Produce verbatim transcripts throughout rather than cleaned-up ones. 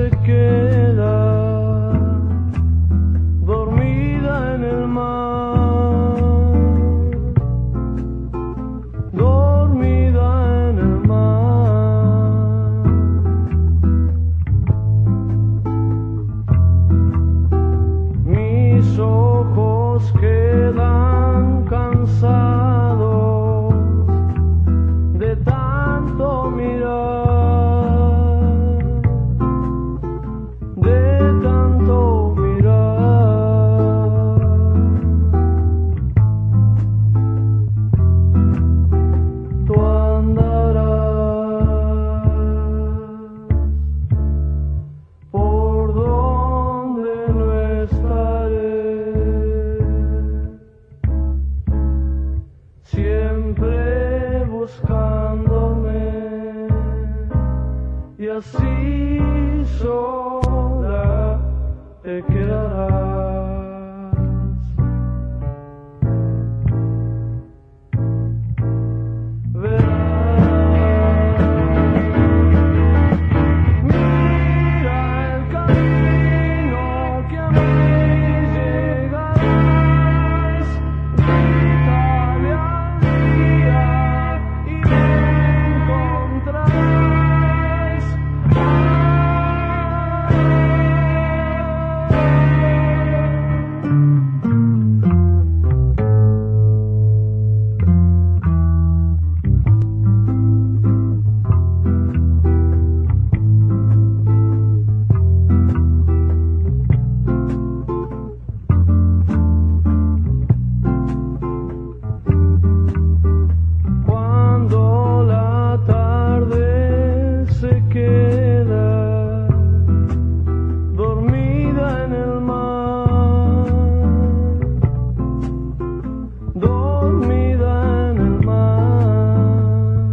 se queda dormida en el mar, dormida en el mar. Mis ojos quedan cansados de tanto mirar. Así sola te quedarás. Verás, mira el camino que a mí llegarás. Grítale al día y me encontrarás. Cuando la tarde se queda dormida en el mar, dormida en el mar.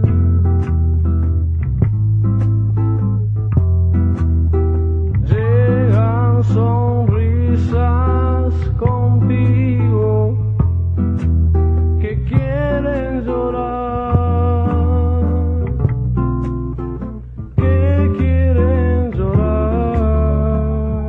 Llegan sonrisas contigo que quieren llorar, que quieren llorar.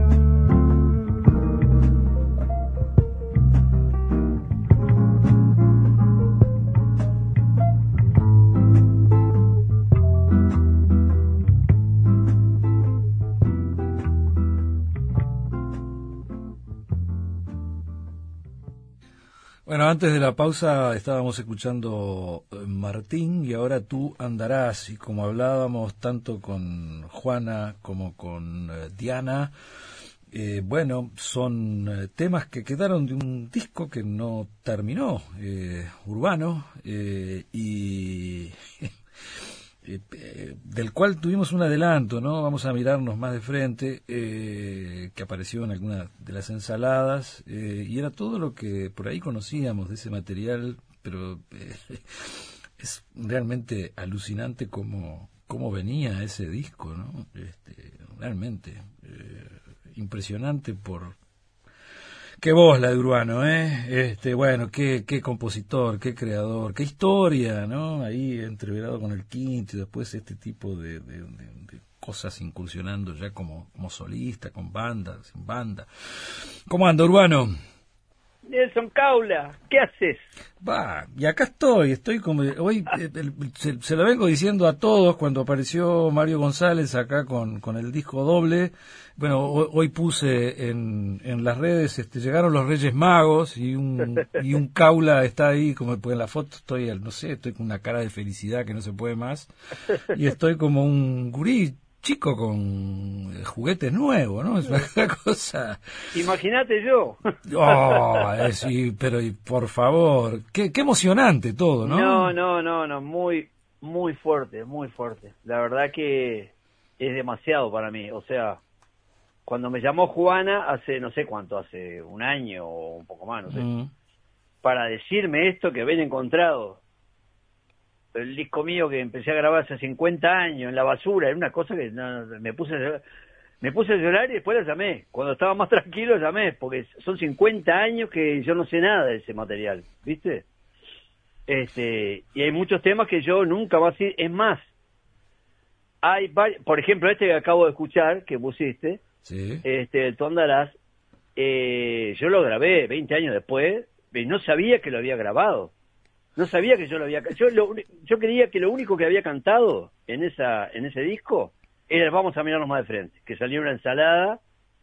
Bueno, antes de la pausa estábamos escuchando eh, Martín y ahora Tú andarás, y como hablábamos tanto con Juana como con eh, Diana, eh, bueno, son eh, temas que quedaron de un disco que no terminó, eh, Urbano, eh, y eh, eh, del cual tuvimos un adelanto, ¿no? Vamos a mirarnos más de frente, eh, que apareció en alguna de las ensaladas, eh, y era todo lo que por ahí conocíamos de ese material, pero eh, es realmente alucinante cómo, cómo venía ese disco, ¿no? Este, realmente eh, impresionante por... Qué voz la de Urbano, ¿eh? Este, bueno, qué, qué compositor, qué creador, qué historia, ¿no? Ahí entreverado con el quinto y después este tipo de, de, de, de cosas incursionando ya como, como solista, con banda, sin banda. ¿Cómo anda, Urbano? Nelson Caula, ¿qué haces? Va, y acá estoy, estoy como... Hoy eh, el- se, se lo vengo diciendo a todos cuando apareció Mario González acá con, con el disco doble. Bueno, hoy, hoy puse en, en las redes, este, llegaron los Reyes Magos y un, y un Caula está ahí, como pues en la foto estoy, no sé, estoy con una cara de felicidad que no se puede más. Y estoy como un gurí chico con eh, juguetes nuevos, ¿no? Es una cosa... Imagínate yo. Oh, eh, sí, pero y por favor, qué, qué emocionante todo, ¿no? No, no, no, no, muy, muy fuerte, muy fuerte. La verdad que es demasiado para mí. O sea, cuando me llamó Juana hace, no sé cuánto, hace un año o un poco más, no sé, Mm. para decirme esto que habían encontrado el disco mío que empecé a grabar hace cincuenta años en la basura, era una cosa que no, no, me puse a llorar, me puse a llorar y después la llamé. Cuando estaba más tranquilo llamé, porque son cincuenta años que yo no sé nada de ese material, ¿viste? Este, y hay muchos temas que yo nunca más, es más, hay vari- por ejemplo, este que acabo de escuchar, que pusiste, Sí. este, Tú andarás, eh, yo lo grabé veinte años después, y no sabía que lo había grabado. No sabía que yo lo había... Yo, lo, yo creía que lo único que había cantado en esa en ese disco era Vamos a mirarnos más de frente, que salió una ensalada,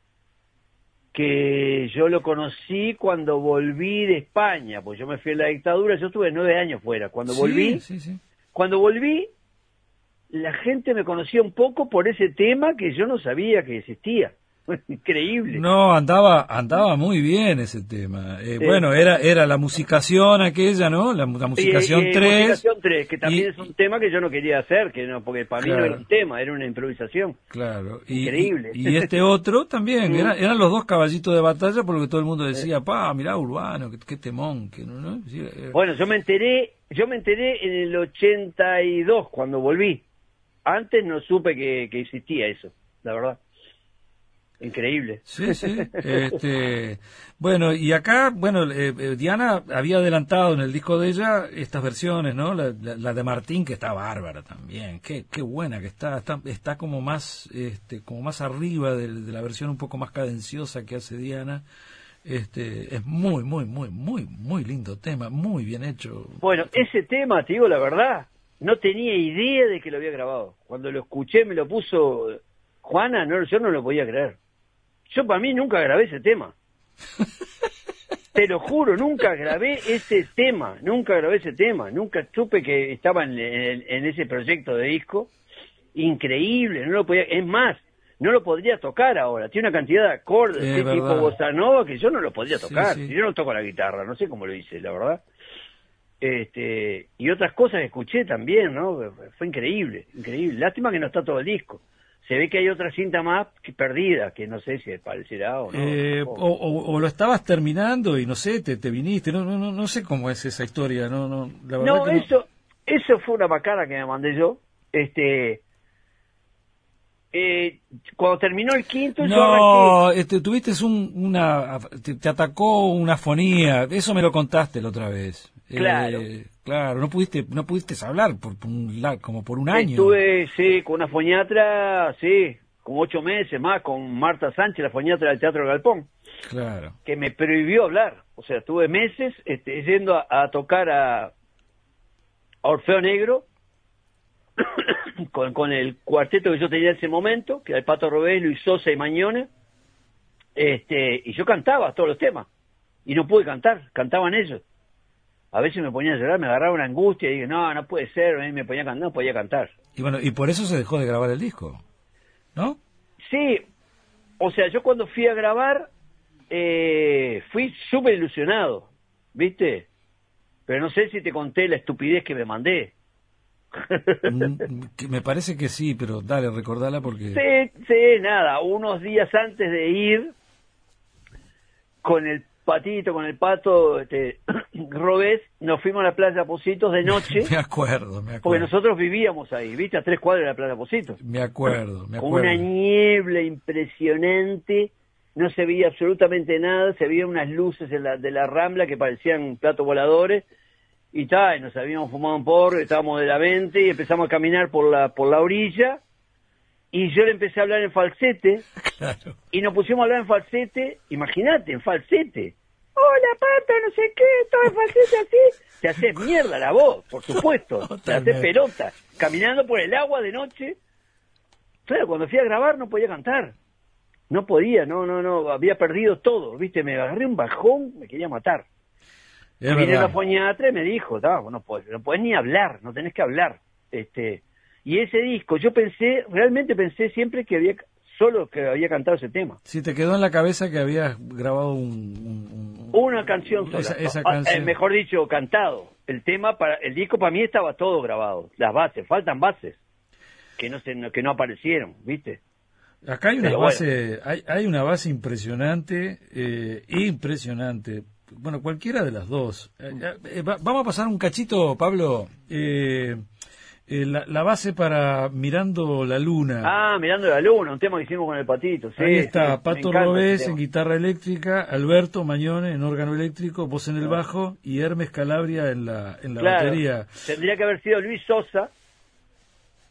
que yo lo conocí cuando volví de España, pues yo me fui a la dictadura, yo estuve nueve años fuera. Cuando Sí, volví, sí, sí. cuando volví, la gente me conocía un poco por ese tema que yo no sabía que existía. Increíble. No, andaba andaba muy bien ese tema. Eh, Sí. Bueno, era era la musicación aquella, ¿no? La, la musicación Y- y tres. Musicación tres, que también y- es un tema que yo no quería hacer, que no, porque para mí Claro. no era un tema, era una improvisación. Claro. Y, Increíble. Y, y este otro también. Mm. Era, eran los dos caballitos de batalla por lo que todo el mundo decía, pa, mirá Urbano, qué, qué temón. Que, ¿no? ¿no? Sí, eh, Bueno, yo me enteré, yo me enteré en el ochenta y dos cuando volví. Antes no supe que, que existía eso, la verdad. Increíble. Sí, sí. Este, bueno, y acá, bueno, eh, eh, Diana había adelantado en el disco de ella estas versiones, ¿no? La, la- la de Martín, que está bárbara también. Qué, qué buena que está. Está, está como más, este, como más arriba de, de la versión un poco más cadenciosa que hace Diana. Este, es muy, muy, muy, muy, muy lindo tema, muy bien hecho. Bueno, ese tema, te digo la verdad, no tenía idea de que lo había grabado. Cuando lo escuché, me lo puso Juana, no, yo no lo podía creer. Yo para mí nunca grabé ese tema. Te lo juro, nunca grabé ese tema, nunca grabé ese tema, nunca supe que estaba en, en- en ese proyecto de disco. Increíble, no lo podía, es más, no lo podría tocar ahora. Tiene una cantidad de acordes, Es de verdad. tipo bossa nova, que yo no lo podría Sí, tocar. sí. Yo no toco la guitarra, no sé cómo lo hice, la verdad. Este, y otras cosas que escuché también, ¿no? Fue increíble, increíble. Lástima que no está todo el disco. Se ve que hay otra cinta más que perdida, que no sé si parecerá o no. Eh, o, o- o lo estabas terminando y no sé, te, te viniste, no, no, no, no sé cómo es esa historia, no, no, la verdad No, que no. eso, eso fue una macana que me mandé yo. Este, eh, cuando terminó el quinto, yo No, arranqué. este, tuviste un, una, te, te atacó una afonía, eso me lo contaste la otra vez. Claro. Eh, claro, no pudiste, no pudiste hablar por, por un, la- como por un año. Estuve, sí, con una foniatra, sí, como ocho meses más, con Marta Sánchez, la foniatra del Teatro Galpón, Claro. que me prohibió hablar. O sea, estuve meses este, yendo a, a tocar a, a Orfeo Negro, con, con el cuarteto que yo tenía en ese momento, que era el Pato Robés, Luis Sosa y Mañona, este, y yo cantaba todos los temas, y no pude cantar, cantaban ellos. A veces me ponía a llorar, me agarraba una angustia, y dije, no, no puede ser, y me ponía a cantar, no podía cantar. Y bueno, y por eso se dejó de grabar el disco, ¿no? Sí, o sea, yo cuando fui a grabar, eh, fui súper ilusionado, ¿viste? Pero no sé si te conté la estupidez que me mandé. Mm, que me parece que sí, pero dale, recordala porque... Sí, sí, nada, unos días antes de ir, con el patito, con el pato, este, Robés, nos fuimos a la playa Positos de noche, Me acuerdo, me acuerdo. porque nosotros vivíamos ahí, ¿viste? A tres cuadras de la playa Positos. Me acuerdo, me Con acuerdo. una niebla impresionante, no se veía absolutamente nada, se veían unas luces de la, de la Rambla que parecían platos voladores, y tal, nos habíamos fumado un porro, estábamos de la mente, y empezamos a caminar por la, por la orilla, y yo le empecé a hablar en falsete, Claro. y nos pusimos a hablar en falsete, imagínate, en falsete. Hola, Pata, no sé qué, todo en falsete así. Te haces mierda la voz, por supuesto. Te haces Totalmente. pelota. Caminando por el agua de noche. Claro, cuando fui a grabar no podía cantar. No podía, no, no, no. Había perdido todo, ¿viste? Me agarré un bajón, me quería matar. Es Y vino verdad. la foniatra y me dijo, no, no podés, no podés ni hablar, no tenés que hablar. Este, y ese disco, yo pensé, realmente pensé siempre que había, solo que había cantado ese tema. Sí, te quedó en la cabeza que habías grabado un... un- un- Una canción sola. Esa, esa Ah, canción. eh, mejor dicho, cantado. El tema, para el disco para mí estaba todo grabado. Las bases, faltan bases que no se, que no aparecieron, ¿viste? Acá hay una Pero base, hay, hay una base impresionante, eh, impresionante. Bueno, cualquiera de las dos. Eh, eh, va- vamos a pasar un cachito, Pablo. Eh, eh, la, la base para Mirando la Luna. Ah, Mirando la Luna, un tema que hicimos con el Patito. Sí, Ahí sí, está, me Pato encanta Robés ese en tema. guitarra eléctrica, Alberto Mañone en órgano eléctrico, voz en el bajo y Hermes Calabria en la, en la Claro, batería. tendría que haber sido Luis Sosa,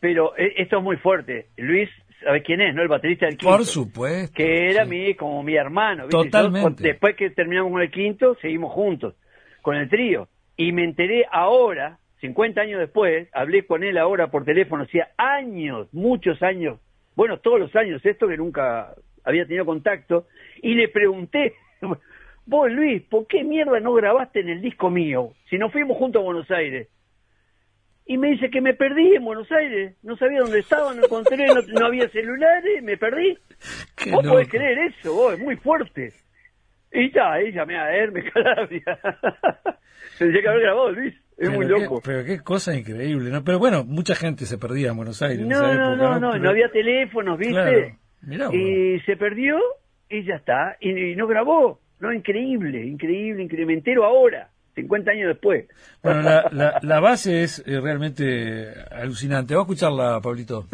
pero eh, esto es muy fuerte. Luis, ¿sabes quién es, no? El baterista del Quinto. Por supuesto. Que era sí. mi como mi hermano. ¿viste? Totalmente. Yo, después que terminamos con el Quinto, seguimos juntos, con el trío. Y me enteré ahora, cincuenta años después, hablé con él ahora por teléfono, hacía años, muchos años, bueno, todos los años, esto que nunca había tenido contacto, y le pregunté, vos Luis, ¿por qué mierda no grabaste en el disco mío? Si nos fuimos juntos a Buenos Aires. Y me dice que me perdí en Buenos Aires, no sabía dónde estaba, no encontré, no, no había celulares, me perdí. Qué ¿Vos loco. podés creer eso? Vos, es muy fuerte. Y ya, ahí llamé a Hermes Calabria. Tendría que haber grabado, Luis. Es Pero muy qué- loco. pero qué cosa increíble, ¿no? Pero bueno, mucha gente se perdía en Buenos Aires en No, esa no, época, no, no, Pero- no había teléfonos, ¿viste? Claro, mirá vos. Y se perdió y ya está. Y, y no grabó. No, increíble, increíble, increíble. Me entero ahora, cincuenta años después. Bueno, la, la, la base es eh, realmente alucinante. Vamos a escucharla, Pablito.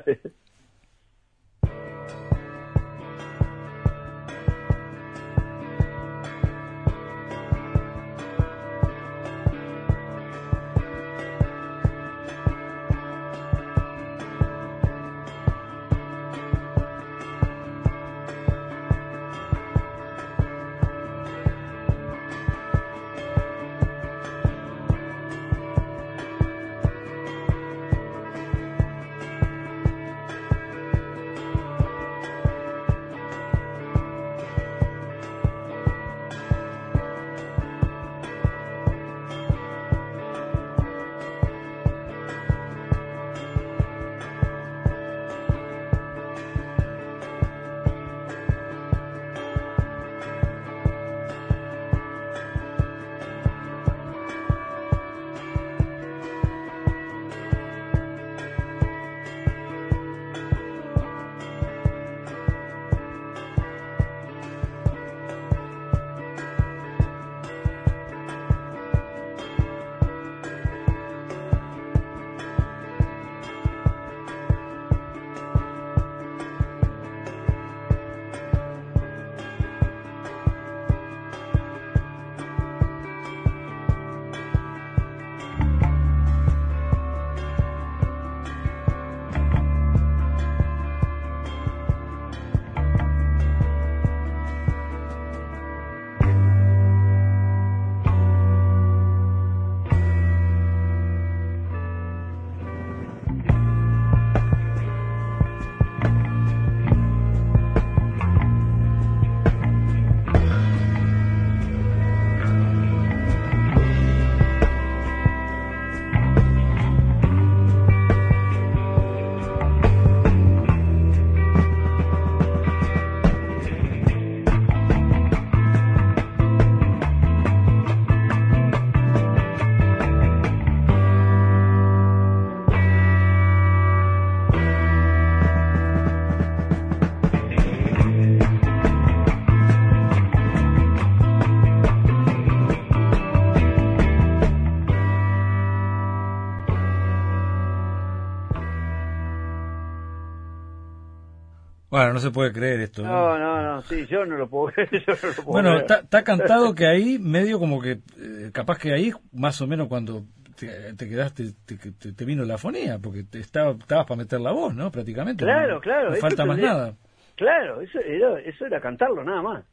Bueno, no se puede creer esto. No, no, no, sí, yo no lo puedo ver. Yo no lo puedo Bueno, ver. está está cantado que ahí, medio como que, eh, capaz que ahí, más o menos cuando te, te quedaste, te, te, te vino la fonía, porque te estaba, estabas para meter la voz, ¿no? Prácticamente. Claro, no, claro. No eso falta más tendría- nada. Claro, eso era, eso era cantarlo, nada más.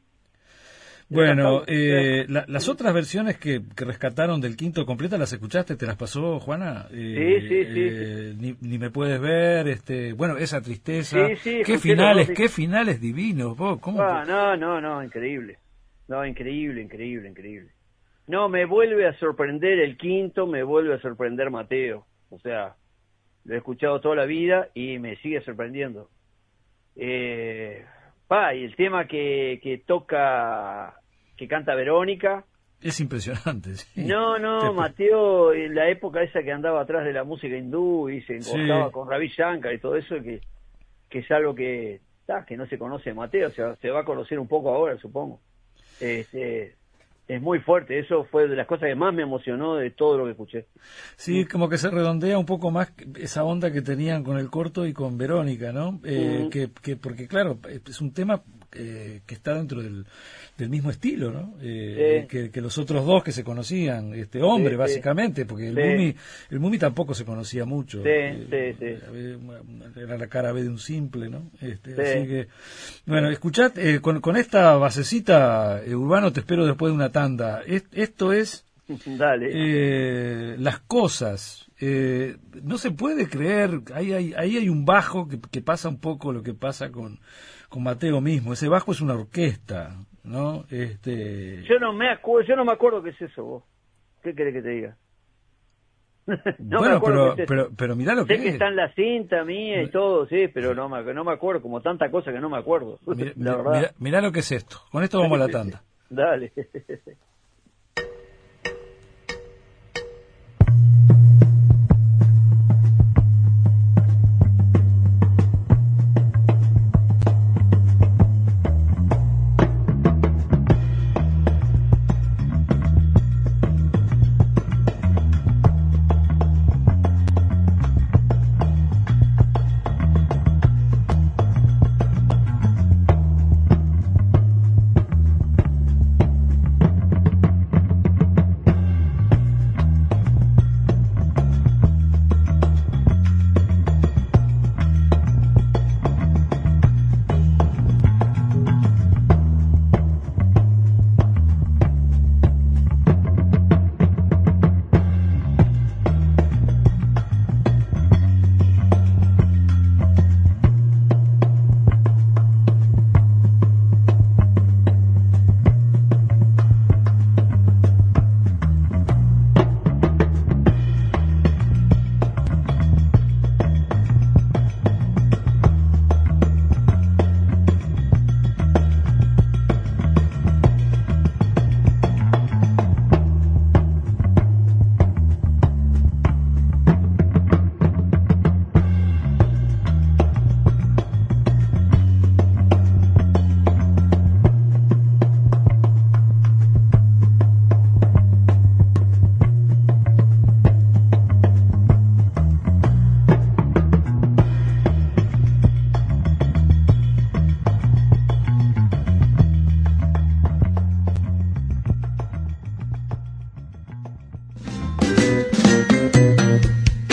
Bueno, Era eh, cantarlo. la- las otras versiones que, que rescataron del Quinto completa, ¿las escuchaste? ¿Te las pasó, Juana? Eh, Sí, sí, sí. eh, ni, ni me puedes ver, este, bueno, esa tristeza. Sí, sí, qué escuché finales, los dos qué finales divinos, vos, ¿cómo? Ah, no, no, no, increíble. No, increíble, increíble, increíble. No, me vuelve a sorprender el Quinto, me vuelve a sorprender Mateo. O sea, lo he escuchado toda la vida y me sigue sorprendiendo. Eh, pa, y el tema que, que toca, que canta Verónica. Es impresionante, sí. No, no, Te- Mateo, en la época esa que andaba atrás de la música hindú y se encostaba Sí. con Ravi Shankar y todo eso, que, que es algo que, ta, que no se conoce de Mateo, se, va- se va a conocer un poco ahora, supongo. Este, es muy fuerte. Eso fue de las cosas que más me emocionó de todo lo que escuché. Sí, como que se redondea un poco más esa onda que tenían con el corto y con Verónica, ¿no? Eh, Mm. que, que porque claro, es un tema eh, que está dentro del, del mismo estilo, ¿no? Eh, Sí. que, que los otros dos que se conocían, este hombre Sí, sí. básicamente, porque el Sí. Mumi, el Mumi tampoco se conocía mucho. Sí, Eh, sí, sí. Era la cara B de un simple, ¿no? Este, Sí. Así que, bueno, escuchad, eh, con, con esta basecita, eh, Urbano, te espero después de una tanda. Es- esto es Dale. eh, las cosas. Eh, no se puede creer, ahí hay, ahí hay un bajo que, que pasa un poco lo que pasa con, con Mateo mismo. Ese bajo es una orquesta, ¿no? Este, Yo no me acuerdo, yo no me acuerdo qué es eso, vos. ¿Qué querés que te diga? No me bueno, acuerdo pero, qué es eso. pero, pero mirá lo que Sé que es. está en la cinta mía y todo, sí, pero no me, no me acuerdo, como tanta cosa que no me acuerdo. Mirá, la mirá- verdad. mirá- mirá lo que es esto. Con esto vamos a la tanda. Dale.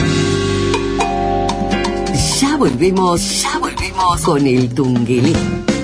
Ya volvemos, ya volvemos con el Tunguelí.